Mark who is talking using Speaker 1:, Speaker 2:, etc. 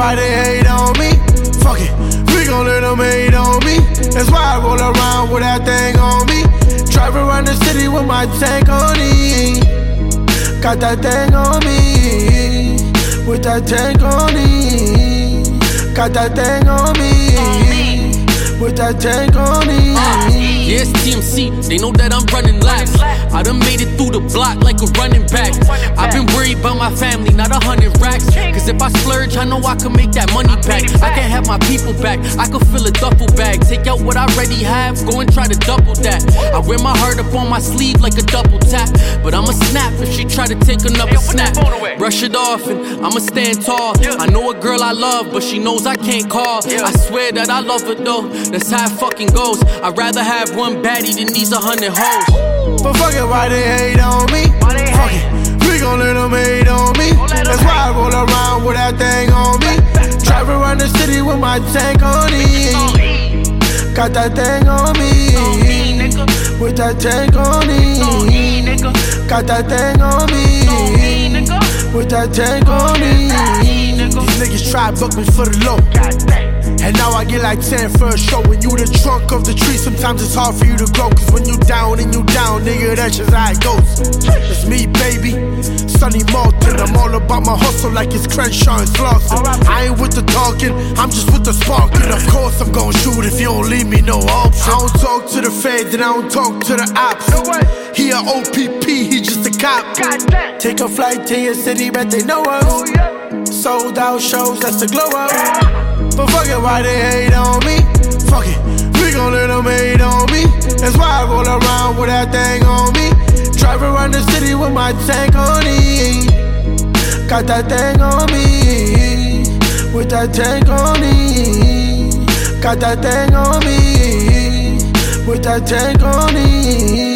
Speaker 1: why they hate on me. Fuck it, we gon' let them hate on me. That's why I roll around with that thing on me. Drive around the city with my tank on E. Got that thing on me. With that tank on E. Got that thing on me. With that tank on E.
Speaker 2: Yeah, it's TMC, they know that I'm running laps. I done made it through the block like a running back. I've been worried about my family, not 100 racks. Cause if I splurge, I know I can make that money back. I can have my people back, I can fill a duffel bag. Take out what I already have, go and try to double that. I wear my heart up on my sleeve like a double tap. But I'ma snap if she try to take another snap. Brush it off and I'ma stand tall. I know a girl I love, but she knows I can't call. I swear that I love her though, that's how it fucking goes. I'd rather have one baddie than these 100 hoes.
Speaker 1: But fuck it, why they hate on me? Fuck it, we gon' let them hate on me. That's why I roll around with that thing on me. Drive around the city with my tank on E. Got that thing on me. With that tank on E. Got that thing on me. With that tank on E. These niggas try to book me for the low. And now I get like 10 for a show. When you the trunk of the tree, sometimes it's hard for you to grow. Cause when you down and you down, nigga, that's just how it goes. It's me, baby, Sonny Malton. I'm all about my hustle like it's Crenshaw and Slauson. I ain't with the talking, I'm just with the sparking. Of course I'm gon' shoot if you don't leave me no option. I don't talk to the feds and I don't talk to the ops. He a OPP, he just a cop. Take a flight to your city, bet they know us. Sold out shows, that's the glow up. But fuck it, why they hate on me? Fuck it, we gon' let them hate on me. That's why I roll around with that thing on me. Drive around the city with my tank on E. Got that thing on me. With that tank on E. Got that thing on me. With that tank on E.